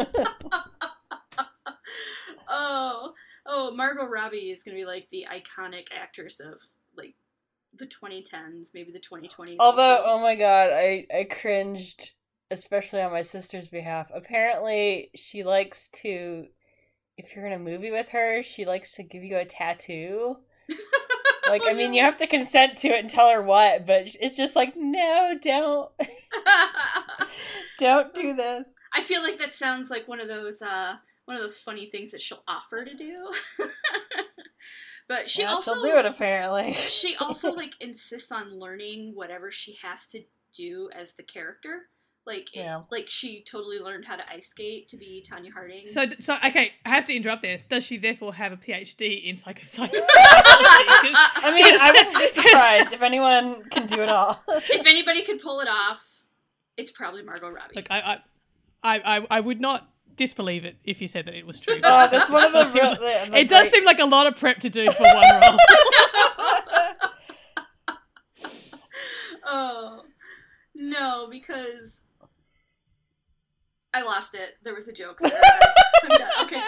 Margot Robbie is going to be like the iconic actress of like the 2010s, maybe the 2020s. Although, also. oh my god, I cringed, especially on my sister's behalf. Apparently, she likes to, if you're in a movie with her, she likes to give you a tattoo. Like, I mean, you have to consent to it and tell her what, but it's just like, no, don't. Don't do this. I feel like that sounds like one of those funny things that she'll offer to do. But she'll do it, apparently. She also, like, insists on learning whatever she has to do as the character. Like, like she totally learned how to ice skate to be Tanya Harding. So okay, I have to interrupt there. Does she therefore have a PhD in psychotherapy? I mean, I wouldn't be surprised if anyone can do it all. If anybody could pull it off, it's probably Margot Robbie. Look, I would not disbelieve it if you said that it was true. Oh, that's one of those. It does seem like a lot of prep to do for one role. Oh no, because I lost it. There was a joke there. I'm done. Okay.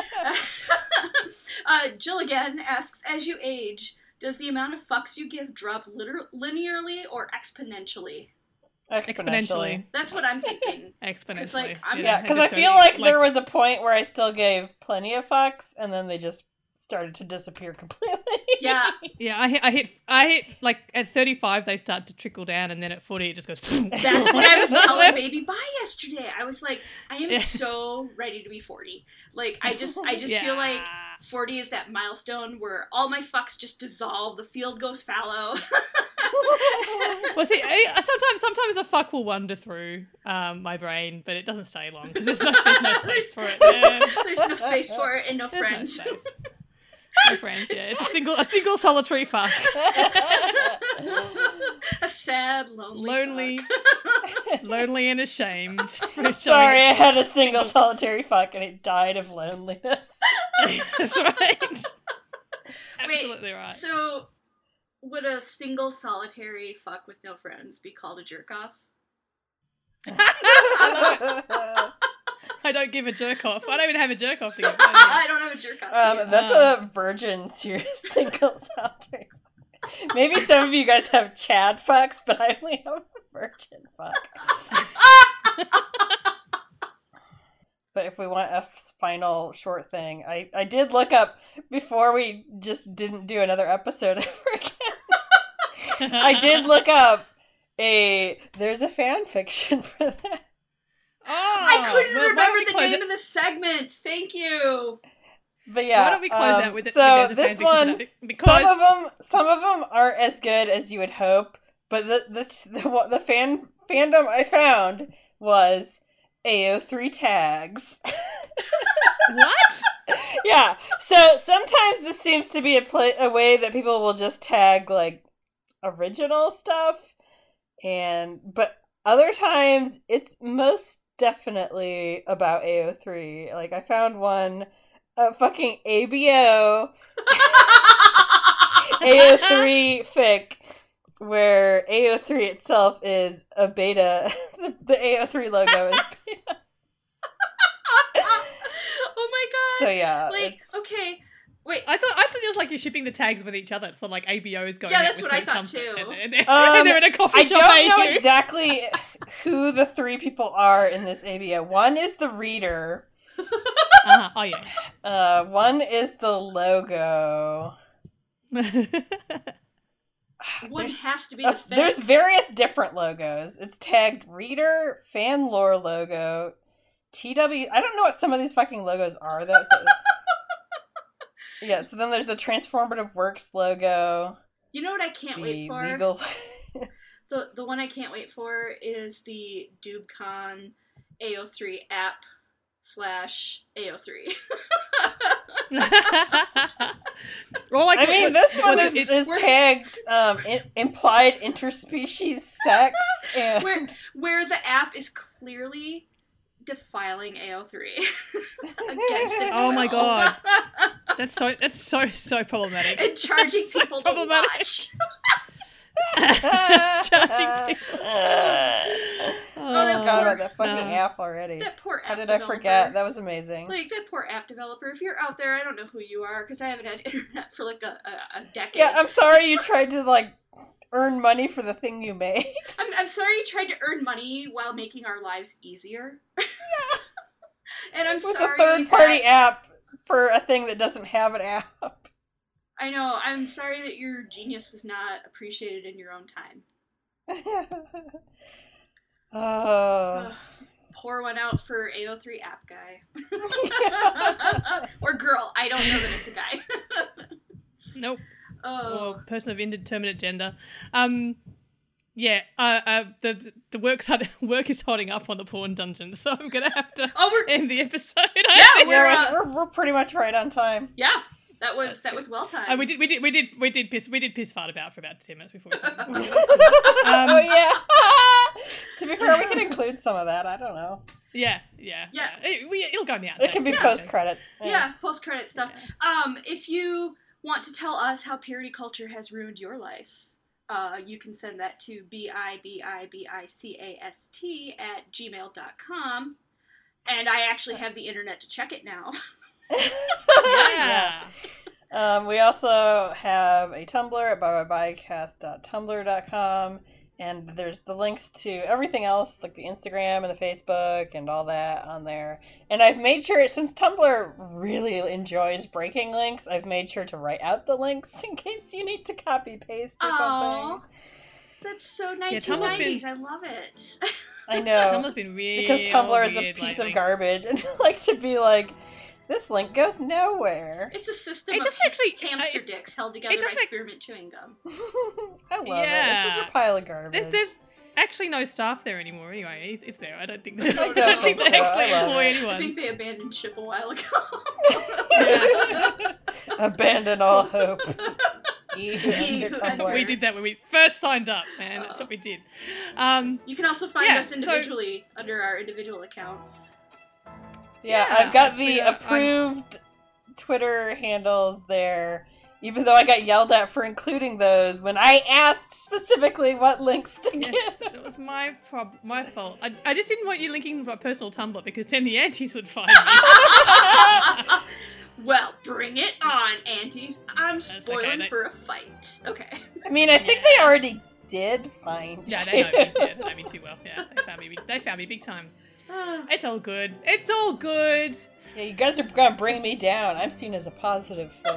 Jill again asks, as you age, does the amount of fucks you give drop linearly or exponentially? Exponentially. That's what I'm thinking. Exponentially. Like, because I feel like there was a point where I still gave plenty of fucks, and then they just started to disappear completely. Yeah. Yeah, I hit like at 35 they start to trickle down, and then at 40 it just goes. That's what I was telling Baby Bye yesterday. I was like, I am so ready to be 40. Like, I just feel like 40 is that milestone where all my fucks just dissolve, the field goes fallow. Well, see, sometimes a fuck will wander through my brain, but it doesn't stay long because there's no space for it. There's no space for it and no friends. No friends, yeah. It's a single solitary fuck. A sad, lonely fuck. Lonely and ashamed. Sorry, I had a single solitary fuck and it died of loneliness. That's right. Wait, absolutely right. So, would a single solitary fuck with no friends be called a jerk off? I don't give a jerk off. I don't even have a jerk off to give. I don't have a jerk off. That's a virgin serious single solitary. Maybe some of you guys have Chad fucks, but I only have a virgin fuck. But if we want a final short thing, I did look up before we just didn't do another episode ever again. I did look up there's a fan fiction for that. Oh, I couldn't remember the name of the segment. Thank you. But yeah, why don't we close out with it? So this one, because some of them aren't as good as you would hope. But the fandom I found was AO3 tags. What? Yeah. So sometimes this seems to be a way that people will just tag like original stuff, but other times it's most definitely about AO3. Like, I found one, fucking ABO, AO3 fic, where AO3 itself is a beta. The AO3 logo is beta. Oh my god. So yeah. Like, okay. Wait, I thought it was like you're shipping the tags with each other. So like ABO is going. Yeah, that's what I thought too. And they're in a coffee shop. I don't know exactly who the three people are in this ABO. One is the reader. Oh yeah. One is the logo. One has to be the fic. There's various different logos. It's tagged reader, fan lore logo, TW. I don't know what some of these fucking logos are though. So Yeah, so then there's the Transformative Works logo. You know what I can't wait for? Legal... the one I can't wait for is the DubeCon AO3 app /AO3. I mean, this one is tagged implied interspecies sex, and where the app is clearly defiling AO3 against its Oh will. my god, that's so problematic. And charging people to watch. Charging people. I forgot about that fucking app already. That poor app How did developer. I forget? That was amazing. Like, that poor app developer. If you're out there, I don't know who you are, because I haven't had internet for like a decade. Yeah, I'm sorry you tried to like earn money for the thing you made. I'm sorry you tried to earn money while making our lives easier. Yeah. And I'm with sorry a third-party app for a thing that doesn't have an app. I know. I'm sorry that your genius was not appreciated in your own time. Pour one out for AO3 app guy. Or girl. I don't know that it's a guy. Nope. Oh. Or person of indeterminate gender. The work is hotting up on the porn dungeon, so I'm gonna have to end the episode. We're pretty much right on time. Yeah. That was well timed. We did piss fart about for about 10 minutes before we started. Oh yeah. To be fair, we can include some of that. I don't know. Yeah. It'll go in the outtakes. It can be post credits. Yeah, post credit stuff. Yeah. If you want to tell us how purity culture has ruined your life, you can send that to bibibicast@gmail.com. And I actually have the internet to check it now. Yeah. We also have a Tumblr at bibibicast.tumblr.com, and there's the links to everything else, like the Instagram and the Facebook and all that on there. And I've made sure, since Tumblr really enjoys breaking links, I've made sure to write out the links in case you need to copy paste or something. That's so 1990s. I love it. I know. Tumblr's been weird. Because Tumblr is a piece of garbage, and I like to be like, this link goes nowhere. It's a system of hamster dicks held together by spearmint chewing gum. I love it. It's just a pile of garbage. There's actually no staff there anymore anyway. It's there. I don't think they I don't think they actually employ anyone. I think they abandoned ship a while ago. Abandon all hope. We did that when we first signed up, man. That's what we did. You can also find us individually under our individual accounts. Yeah, I've got the approved Twitter handles there, even though I got yelled at for including those when I asked specifically what links to give. Yes, it was my fault. I just didn't want you linking my personal Tumblr because then the aunties would find me. Well, bring it on, aunties. I'm spoiling for a fight. Okay. I mean, I think they already did find you. Yeah, they know me too well. Yeah, they found me big time. It's all good. It's all good. Yeah, you guys are gonna bring me down. I'm seen as a positive force.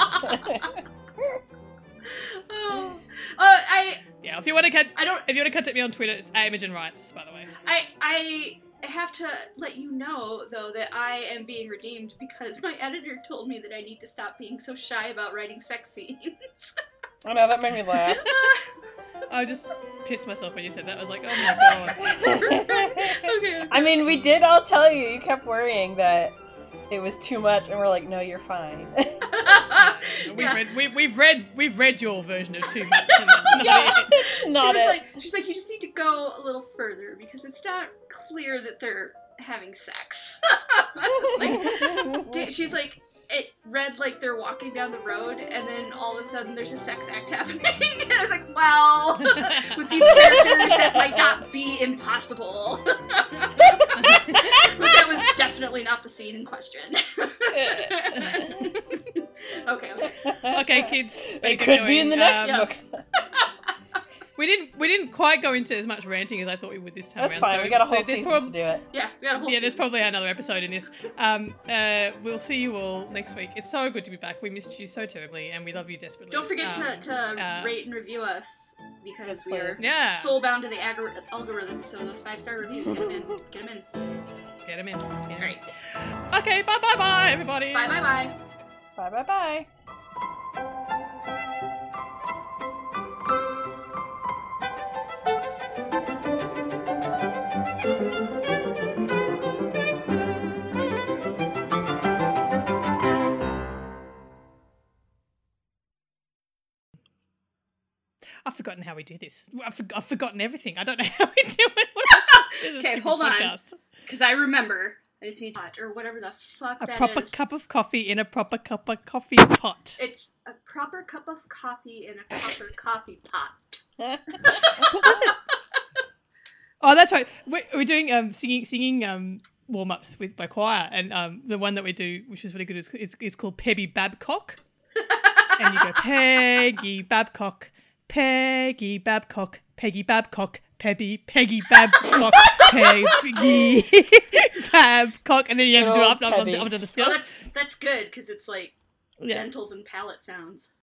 If you want to contact me on Twitter, it's Imogen Rights, by the way. I have to let you know, though, that I am being redeemed because my editor told me that I need to stop being so shy about writing sex scenes. I know, that made me laugh. I just pissed myself when you said that. I was like, oh my god. Okay. I mean, we did all tell you. You kept worrying that it was too much, and we're like, no, you're fine. We've read your version of too much, and that's not it. She's like, you just need to go a little further because it's not clear that they're having sex. She's like, it read like they're walking down the road, and then all of a sudden there's a sex act happening. And I was like, well, with these characters, that might not be impossible. But that was definitely not the scene in question. Okay, kids. It could be in the next book. We didn't quite go into as much ranting as I thought we would this time. That's fine. So we got a whole season to do it. Yeah, we got a whole season. There's probably another episode in this. We'll see you all next week. It's so good to be back. We missed you so terribly, and we love you desperately. Don't forget to rate and review us because we are soul bound to the algorithm. So those 5-star reviews, get them in. Get them in. Yeah. All right. Okay. Bye, everybody. Bye. Bye. I've forgotten how we do this. I've forgotten everything. I don't know how we do it. Okay, hold on. Because I remember. I just need to or whatever the fuck that is. A proper cup of coffee in a proper cup of coffee pot. It's a proper cup of coffee in a proper coffee pot. What was it? Oh, that's right. We're doing singing warm-ups with my choir, and the one that we do, which is really good, is called Peggy Babcock. And you go, Peggy Babcock, Peggy Babcock, Peggy Babcock, Peggy Babcock, Peggy Babcock, and then you have to do up the scale. Oh, that's good because it's like dentals and palate sounds.